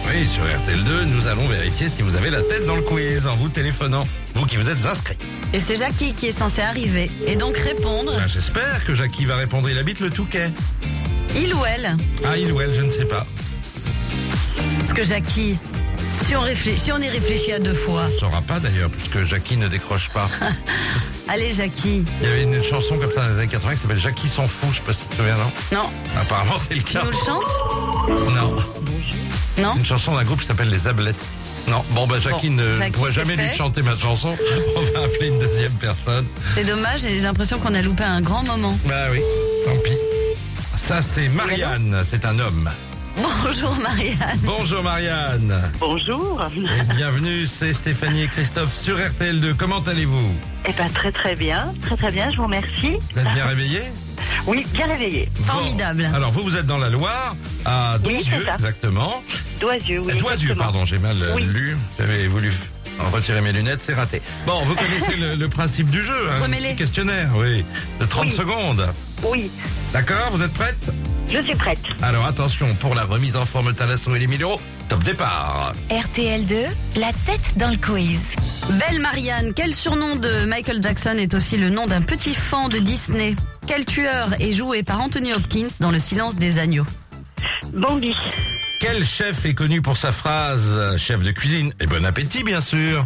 Oui, sur RTL2, nous allons vérifier si vous avez la tête dans le quiz en vous téléphonant. Vous qui vous êtes inscrit. Et c'est Jackie qui est censé arriver et donc répondre. Ben, j'espère que Jackie va répondre. Il habite le Touquet. Il ou elle? Ah, il ou elle, je ne sais pas. Parce que Jackie, si on y réfléchit à deux fois. On ne saura pas d'ailleurs, puisque Jackie ne décroche pas. Allez Jackie. Il y avait une chanson comme ça dans les années 80 qui s'appelle Jackie s'en fout, je sais pas si tu te souviens, non? Non. Apparemment, c'est le Tu cas. nous le chantes? Non. Non. Une chanson d'un groupe qui s'appelle Les Ablettes. Non, bon, bah, Jackie ne Jackie, pourrait c'est jamais lui fait. chanter ma chanson. On va appeler une deuxième personne. C'est dommage, j'ai l'impression qu'on a loupé un grand moment. Bah oui, tant pis. Ça, c'est Marianne, c'est un homme. Bonjour Marianne. Bonjour Marianne. Bonjour. Et bienvenue, c'est Stéphanie et Christophe sur RTL2. Comment allez-vous? Eh ben très bien, je vous remercie. Vous êtes bien réveillés? Oui, bien réveillé. Formidable. Bon. Alors vous êtes dans la Loire, à Oui, Donzieux, c'est ça. exactement. Doisieux, oui. Doisieux, exactement. pardon, j'ai mal Oui. lu. J'avais voulu retirer mes lunettes, c'est raté. Bon, vous connaissez le principe du jeu, hein, Remets-les. un petit questionnaire, oui, de 30 Oui. secondes. Oui, D'accord, vous êtes prête? je suis prête. Alors attention, pour la remise en forme Thalasso et les 1000 €, top départ. RTL2, la tête dans le quiz. Belle Marianne, quel surnom de Michael Jackson est aussi le nom d'un petit fan de Disney? Quel tueur est joué par Anthony Hopkins dans Le Silence des agneaux? Bambi. Quel chef est connu pour sa phrase chef de cuisine et bon appétit, bien sûr?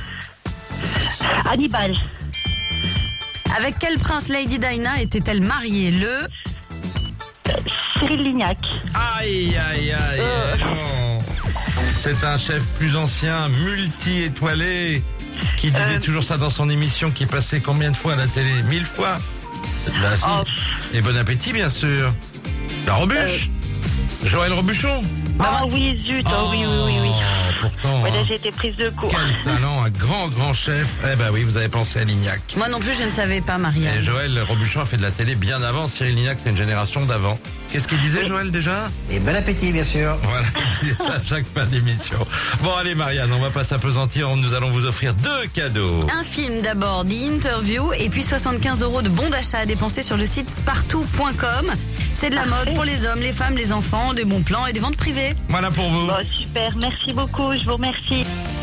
Hannibal. Avec quel prince Lady Diana était-elle mariée? Le... Cyril Lignac. Aïe, aïe, aïe. Non. C'est un chef plus ancien, multi-étoilé, qui disait toujours ça dans son émission, qui passait combien de fois à la télé? 1000 fois. Bah, si. Oh. Et bon appétit, bien sûr. La Robuche. Joël Robuchon. Ah oui, zut. Oh, oui. Pourtant, Ouais, là, hein, j'ai été prise de court. quel talent, un grand chef. Eh ben oui, vous avez pensé à Lignac. Moi non plus, je ne savais pas, Et Marianne. Joël Robuchon a fait de la télé bien avant. Cyril Lignac, c'est une génération d'avant. Qu'est-ce qu'il disait, Joël, déjà? Et bon appétit, bien sûr. Voilà, il disait ça à chaque fin d'émission. Bon, allez, Marianne, on va pas s'apesantir. Nous allons vous offrir 2 cadeaux. Un film d'abord, The Interview, et puis 75 € de bons d'achat à dépenser sur le site spartou.com. C'est de la mode pour les hommes, les femmes, les enfants, des bons plans et des ventes privées. Voilà pour vous. Bon, super, merci beaucoup, je vous remercie.